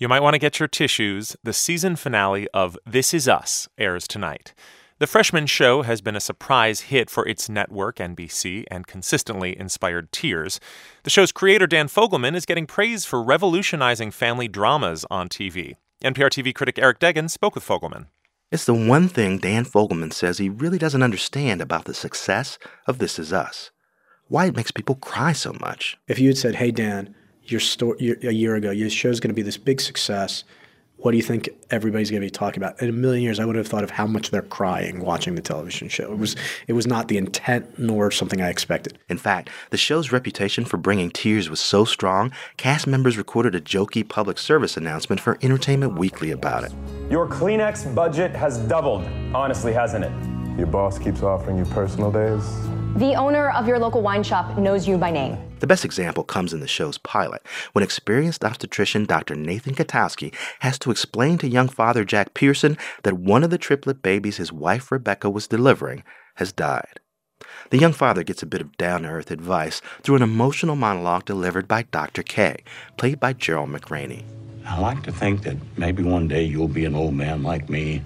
You might want to get your tissues. The season finale of This Is Us airs tonight. The freshman show has been a surprise hit for its network, NBC, and consistently inspired tears. The show's creator, Dan Fogelman, is getting praise for revolutionizing family dramas on TV. NPR TV critic Eric Deggans spoke with Fogelman. It's the one thing Dan Fogelman says he really doesn't understand about the success of This Is Us. Why it makes people cry so much. If you had said, hey, Dan, a year ago, your show's going to be this big success, what do you think everybody's going to be talking about? In a million years, I would have thought of how much they're crying watching the television show. It was not the intent nor something I expected. In fact, the show's reputation for bringing tears was so strong, cast members recorded a jokey public service announcement for Entertainment Weekly about it. Your Kleenex budget has doubled. Honestly, hasn't it? Your boss keeps offering you personal days? The owner of your local wine shop knows you by name. The best example comes in the show's pilot, when experienced obstetrician Dr. Nathan Katowski has to explain to young father Jack Pearson that one of the triplet babies his wife Rebecca was delivering has died. The young father gets a bit of down-to-earth advice through an emotional monologue delivered by Dr. K, played by Gerald McRaney. I like to think that maybe one day you'll be an old man like me,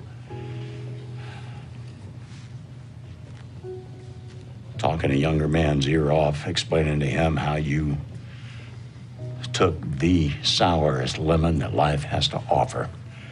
talking a younger man's ear off, explaining to him how you took the sourest lemon that life has to offer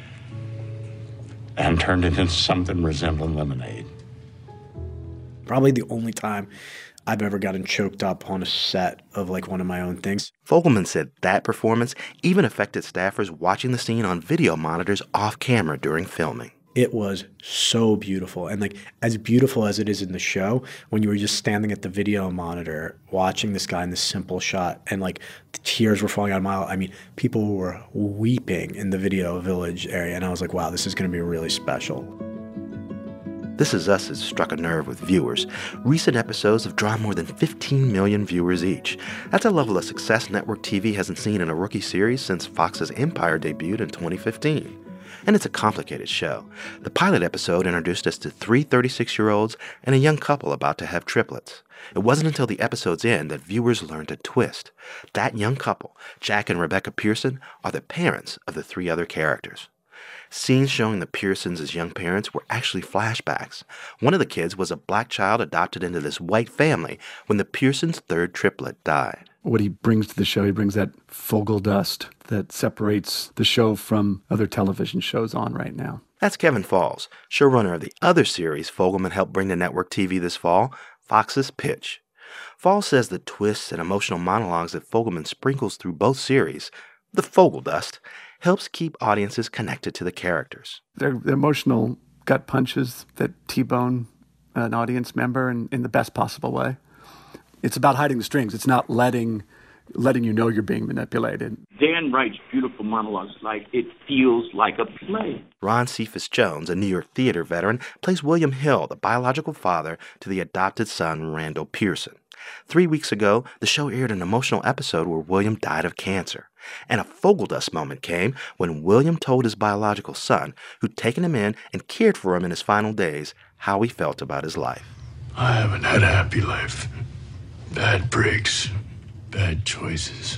and turned it into something resembling lemonade. Probably the only time I've ever gotten choked up on a set of one of my own things. Fogelman said that performance even affected staffers watching the scene on video monitors off camera during filming. It was so beautiful. And as beautiful as it is in the show, when you were just standing at the video monitor watching this guy in this simple shot and the tears were falling out of my eye. I mean, people were weeping in the Video Village area. And I was like, wow, this is going to be really special. This Is Us has struck a nerve with viewers. Recent episodes have drawn more than 15 million viewers each. That's a level of success network TV hasn't seen in a rookie series since Fox's Empire debuted in 2015. And it's a complicated show. The pilot episode introduced us to three 36-year-olds and a young couple about to have triplets. It wasn't until the episode's end that viewers learned a twist. That young couple, Jack and Rebecca Pearson, are the parents of the three other characters. Scenes showing the Pearsons as young parents were actually flashbacks. One of the kids was a black child adopted into this white family when the Pearsons' third triplet died. What he brings to the show, he brings that Fogel dust that separates the show from other television shows on right now. That's Kevin Falls, showrunner of the other series Fogelman helped bring to network TV this fall, Fox's Pitch. Falls says the twists and emotional monologues that Fogelman sprinkles through both series, the Fogel dust, helps keep audiences connected to the characters. They're emotional gut punches that T-bone an audience member in the best possible way. It's about hiding the strings. It's not letting you know you're being manipulated. Dan writes beautiful monologues like it feels like a play. Ron Cephas Jones, a New York theater veteran, plays William Hill, the biological father to the adopted son, Randall Pearson. 3 weeks ago, the show aired an emotional episode where William died of cancer. And a Fogeldust moment came when William told his biological son, who'd taken him in and cared for him in his final days, how he felt about his life. I haven't had a happy life. Bad breaks, bad choices.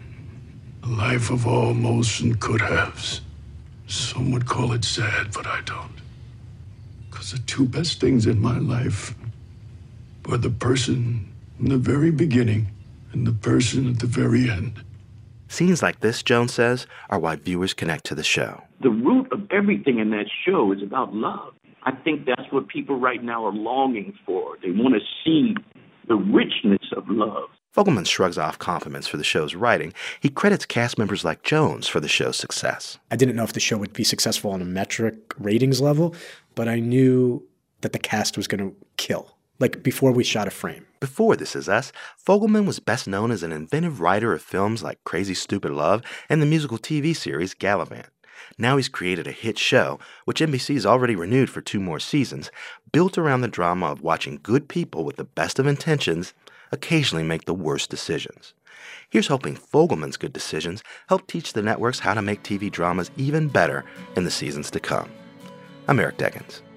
A life of almost and could-haves. Some would call it sad, but I don't. Because the two best things in my life were the person in the very beginning and the person at the very end. Scenes like this, Jones says, are why viewers connect to the show. The root of everything in that show is about love. I think that's what people right now are longing for. They want to see the richness of love. Fogelman shrugs off compliments for the show's writing. He credits cast members like Jones for the show's success. I didn't know if the show would be successful on a metric ratings level, but I knew that the cast was going to kill. Before we shot a frame. Before This Is Us, Fogelman was best known as an inventive writer of films like Crazy Stupid Love and the musical TV series Gallivant. Now he's created a hit show, which NBC's already renewed for 2 more seasons, built around the drama of watching good people with the best of intentions occasionally make the worst decisions. Here's hoping Fogelman's good decisions help teach the networks how to make TV dramas even better in the seasons to come. I'm Eric Deggans.